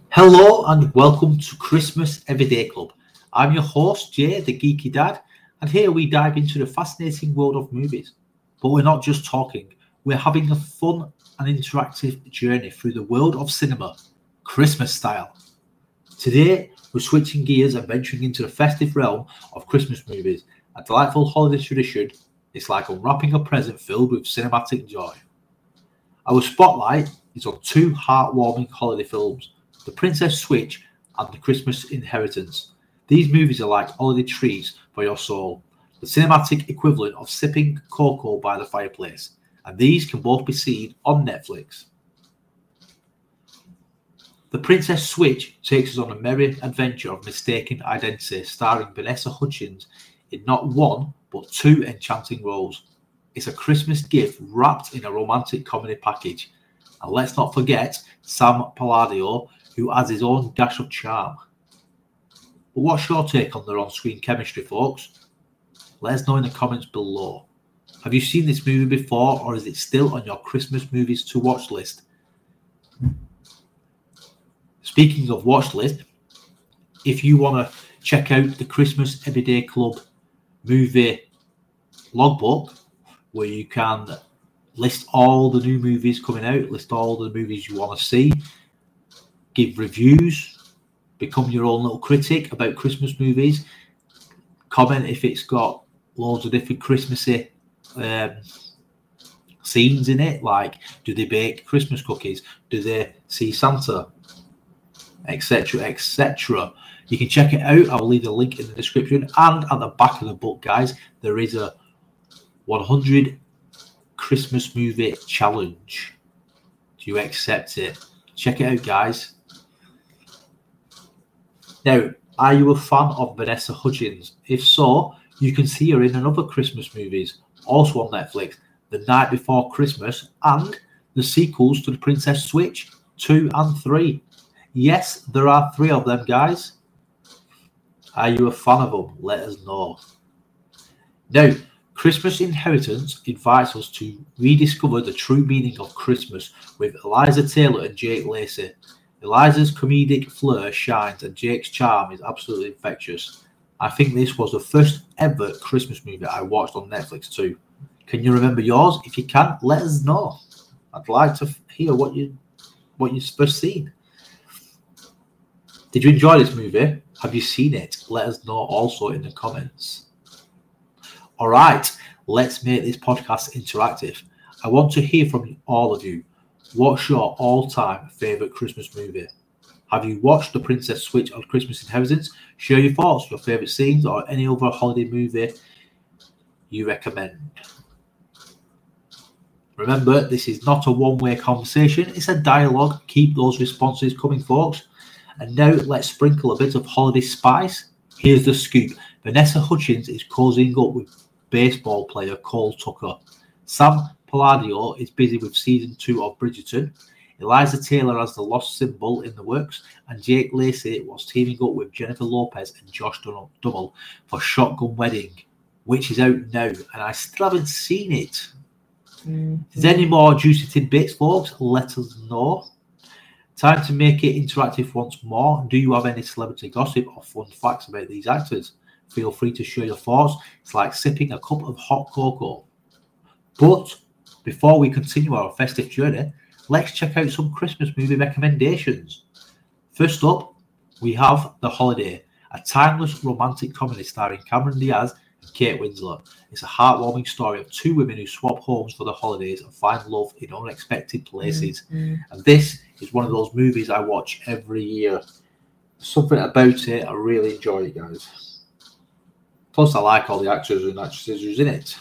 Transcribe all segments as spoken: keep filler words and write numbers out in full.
Hello and welcome to Christmas Everyday Club. I'm your host, Jay, the Geeky Dad, and here we dive into the fascinating world of movies. But we're not just talking, we're having a fun and interactive journey through the world of cinema, Christmas style. Today, we're switching gears and venturing into the festive realm of Christmas movies, a delightful holiday tradition. It's like unwrapping a present filled with cinematic joy. Our spotlight is on two heartwarming holiday films, The Princess Switch and The Christmas Inheritance. These movies are like holiday treats for your soul, the cinematic equivalent of sipping cocoa by the fireplace, and these can both be seen on Netflix. The Princess Switch takes us on a merry adventure of mistaken identity, starring Vanessa Hudgens in not one but two enchanting roles. It's a Christmas gift wrapped in a romantic comedy package. And let's not forget Sam Palladio, who adds his own dash of charm. But what's your take on their on-screen chemistry, folks? Let us know in the comments below. Have you seen this movie before, or is it still on your Christmas movies to watch list? Speaking of watch list, if you want to check out the Christmas Everyday Club movie logbook, where you can list all the new movies coming out, list all the movies you want to see, give reviews, become your own little critic about Christmas movies, comment if it's got loads of different Christmassy um, scenes in it, like do they bake Christmas cookies, do they see Santa, etc, etc. You can check it out. I'll leave the link in the description, and at the back of the book, guys, there is a one hundred Christmas movie challenge. Do you accept it? Check it out, guys. Now, are you a fan of Vanessa Hudgens? If so, you can see her in another Christmas movies, also on Netflix, The Night Before Christmas and the sequels to The Princess Switch two and three. Yes, there are three of them, guys. Are you a fan of them? Let us know. Now, Christmas Inheritance invites us to rediscover the true meaning of Christmas with Eliza Taylor and Jake Lacy. Eliza's comedic flair shines and Jake's charm is absolutely infectious. I think this was the first ever Christmas movie I watched on Netflix too. Can you remember yours? If you can, let us know. I'd like to hear what you what you've first seen. Did you enjoy this movie? Have you seen it? Let us know also in the comments. All right, let's make this podcast interactive. I want to hear from all of you. What's your all-time favourite Christmas movie? Have you watched The Princess Switch or Christmas Inheritance? Share your thoughts, your favourite scenes, or any other holiday movie you recommend. Remember, this is not a one-way conversation. It's a dialogue. Keep those responses coming, folks. And now let's sprinkle a bit of holiday spice. Here's the scoop. Vanessa Hudgens is cozying up with baseball player Cole Tucker. Sam Palladio is busy with season two of Bridgerton. Eliza Taylor has the Lost Symbol in the works, and Jake Lacy was teaming up with Jennifer Lopez and Josh Duhamel for Shotgun Wedding, which is out now, and I still haven't seen it. Mm-hmm. If there's any more juicy tidbits, folks, let us know. Time to make it interactive once more. Do you have any celebrity gossip or fun facts about these actors? Feel free to share your thoughts. It's like sipping a cup of hot cocoa. But before we continue our festive journey, let's check out some Christmas movie recommendations. First up, we have The Holiday, a timeless romantic comedy starring Cameron Diaz and Kate Winslet. It's a heartwarming story of two women who swap homes for the holidays and find love in unexpected places. Mm-hmm. And this is one of those movies I watch every year. Something about it, I really enjoy it, guys. Plus, I like all the actors and actresses who's in it.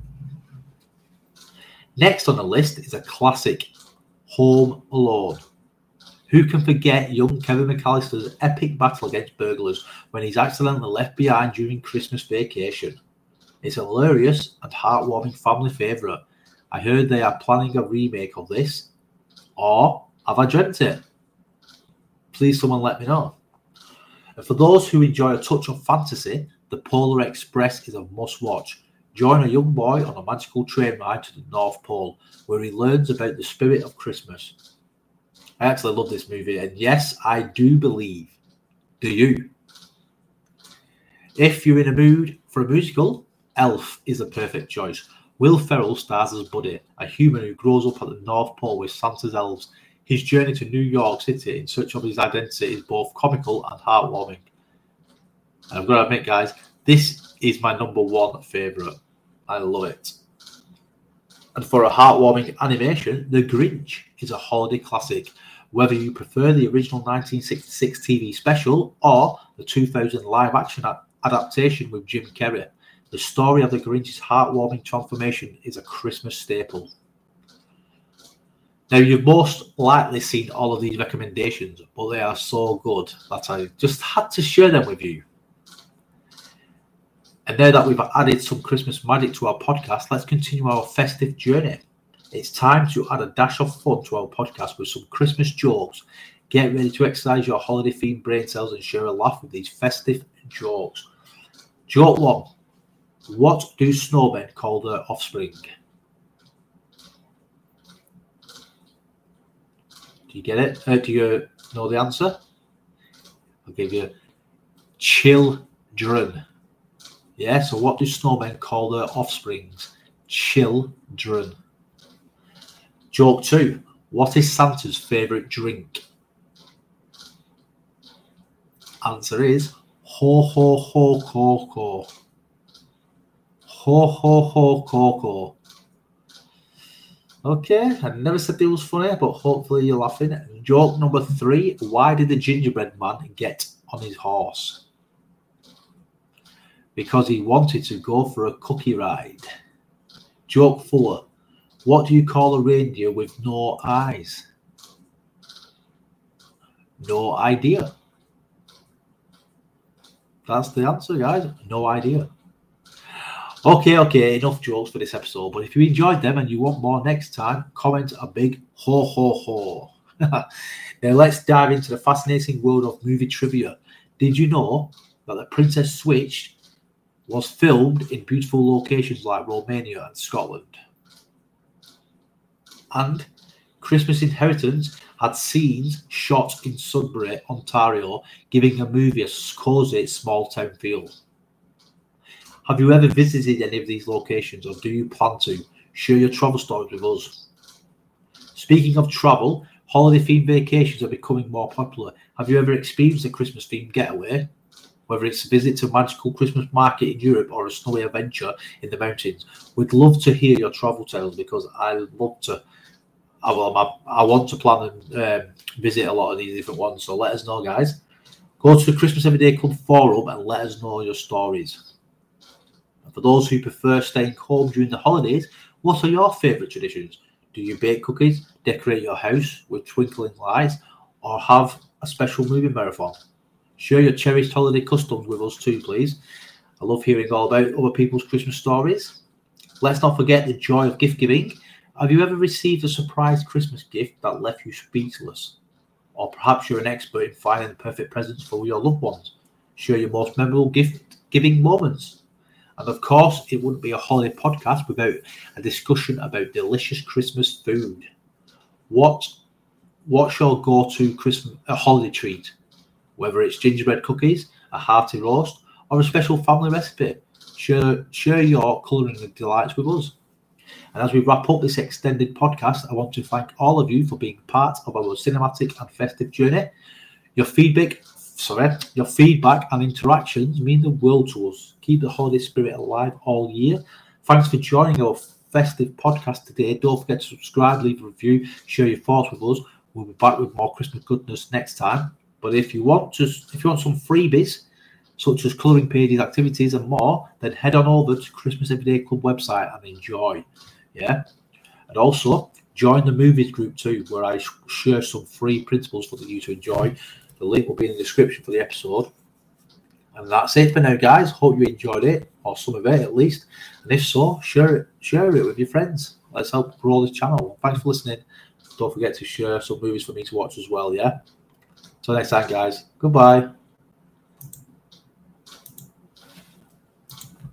Next on the list is a classic, Home Alone. Who can forget young Kevin McAllister's epic battle against burglars when he's accidentally left behind during Christmas vacation? It's a hilarious and heartwarming family favourite. I heard they are planning a remake of this. Or have I dreamt it? Please someone let me know. And for those who enjoy a touch of fantasy, The Polar Express is a must-watch. Join a young boy on a magical train ride to the North Pole, where he learns about the spirit of Christmas. I actually love this movie, and yes, I do believe. Do you? If you're in a mood for a musical, Elf is a perfect choice. Will Ferrell stars as Buddy, a human who grows up at the North Pole with Santa's elves. His journey to New York City in search of his identity is both comical and heartwarming. And I've got to admit, guys, this is my number one favourite. I love it. And for a heartwarming animation, The Grinch is a holiday classic. Whether you prefer the original nineteen sixty-six T V special or the two thousand live-action adaptation with Jim Carrey, the story of the Grinch's heartwarming transformation is a Christmas staple. Now, you've most likely seen all of these recommendations, but they are so good that I just had to share them with you. And now that we've added some Christmas magic to our podcast, let's continue our festive journey. It's time to add a dash of fun to our podcast with some Christmas jokes. Get ready to exercise your holiday-themed brain cells and share a laugh with these festive jokes. Joke one. What do snowmen call their offspring? Do you get it? Uh, do you know the answer? I'll give you children. Yeah, so what do snowmen call their offsprings? Children. Joke two. What is Santa's favourite drink? Answer is ho ho ho cocoa. Ho ho ho cocoa. Okay, I never said it was funny, but hopefully you're laughing. Joke number three. Why did the gingerbread man get on his horse? Because he wanted to go for a cookie ride. Joke four. What do you call a reindeer with no eyes? No idea. That's the answer, guys. No idea. Okay, okay, enough jokes for this episode. But if you enjoyed them and you want more next time, comment a big ho ho ho. Now let's dive into the fascinating world of movie trivia. Did you know that The Princess Switch was filmed in beautiful locations like Romania and Scotland? And Christmas Inheritance had scenes shot in Sudbury, Ontario, giving a movie a cosy small-town feel. Have you ever visited any of these locations, or do you plan to? Share your travel stories with us. Speaking of travel, holiday-themed vacations are becoming more popular. Have you ever experienced a Christmas-themed getaway? Whether it's a visit to a magical Christmas market in Europe or a snowy adventure in the mountains, we'd love to hear your travel tales because I love to. I, well, I, I want to plan and um, visit a lot of these different ones. So let us know, guys. Go to the Christmas Everyday Club forum and let us know your stories. And for those who prefer staying home during the holidays, what are your favourite traditions? Do you bake cookies, decorate your house with twinkling lights, or have a special movie marathon? Share your cherished holiday customs with us too, please. I love hearing all about other people's Christmas stories. Let's not forget the joy of gift giving. Have you ever received a surprise Christmas gift that left you speechless? Or perhaps you're an expert in finding the perfect presents for your loved ones. Share your most memorable gift giving moments. And of course, it wouldn't be a holiday podcast without a discussion about delicious Christmas food. What, what's your go-to Christmas a holiday treat? Whether it's gingerbread cookies, a hearty roast, or a special family recipe, share, share your colouring delights with us. And as we wrap up this extended podcast, I want to thank all of you for being part of our cinematic and festive journey. Your feedback, sorry, your feedback and interactions mean the world to us. Keep the holiday spirit alive all year. Thanks for joining our festive podcast today. Don't forget to subscribe, leave a review, share your thoughts with us. We'll be back with more Christmas goodness next time. But if you want to, if you want some freebies, such as colouring pages, activities, and more, then head on over to Christmas Everyday Club website and enjoy. Yeah, and also join the movies group too, where I share some free principles for you to enjoy. The link will be in the description for the episode. And that's it for now, guys. Hope you enjoyed it, or some of it at least. And if so, share it, share it with your friends. Let's help grow this channel. Thanks for listening. Don't forget to share some movies for me to watch as well. Yeah. Till next time, guys. Goodbye.